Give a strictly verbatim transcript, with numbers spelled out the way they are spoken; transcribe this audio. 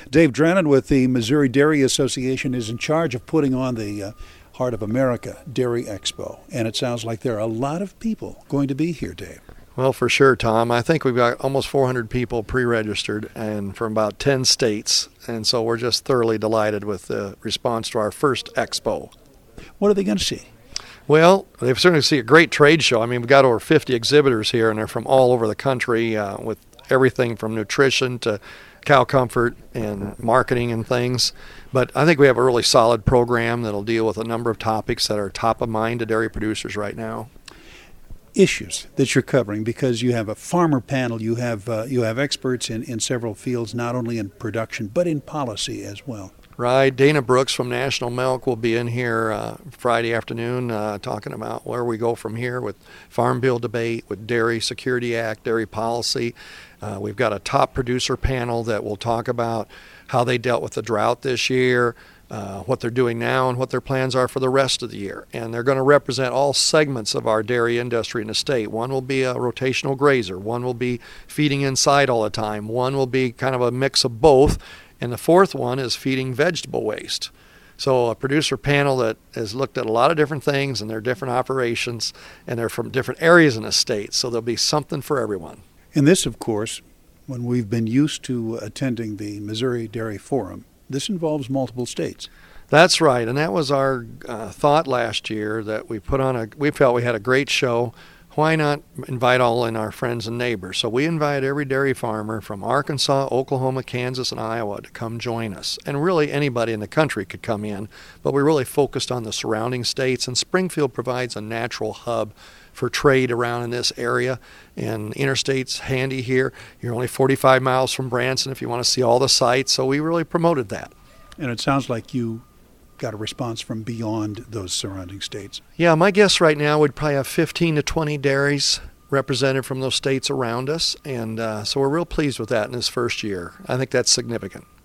Dave Drennan with the Missouri Dairy Association is in charge of putting on the uh, Heart of America Dairy Expo. And it sounds like there are a lot of people going to be here, Dave. Well, for sure, Tom. I think we've got almost four hundred people pre-registered and from about ten states. And so we're just thoroughly delighted with the response to our first expo. What are they going to see? Well, they've certainly see a great trade show. I mean, we've got over fifty exhibitors here, and they're from all over the country uh, with everything from nutrition to cow comfort and marketing and things. But I think we have a really solid program that'll deal with a number of topics that are top of mind to dairy producers right now. Issues that you're covering, because you have a farmer panel, you have uh, you have experts in, in several fields, not only in production, but in policy as well. Right. Dana Brooks from National Milk will be in here uh, Friday afternoon uh, talking about where we go from here with Farm Bill debate, with Dairy Security Act, dairy policy. Uh, we've got a top producer panel that will talk about how they dealt with the drought this year, uh, what they're doing now, and what their plans are for the rest of the year. And they're going to represent all segments of our dairy industry in the state. One will be a rotational grazer. One will be feeding inside all the time. One will be kind of a mix of both. And the fourth one is feeding vegetable waste. So a producer panel that has looked at a lot of different things and their different operations, and they're from different areas in the state. So there'll be something for everyone. And this, of course, when we've been used to attending the Missouri Dairy Forum, this involves multiple states. That's right, and that was our uh, thought last year, that we put on a, we felt we had a great show. Why not invite all in our friends and neighbors? So we invite every dairy farmer from Arkansas, Oklahoma, Kansas, and Iowa to come join us. And really anybody in the country could come in, but we really focused on the surrounding states, and Springfield provides a natural hub for trade around in this area, and interstate's handy here. You're only forty-five miles from Branson if you want to see all the sites, so we really promoted that. And it sounds like you got a response from beyond those surrounding states. Yeah, my guess right now would probably have fifteen to twenty dairies represented from those states around us, and uh, so we're real pleased with that in this first year. I think that's significant.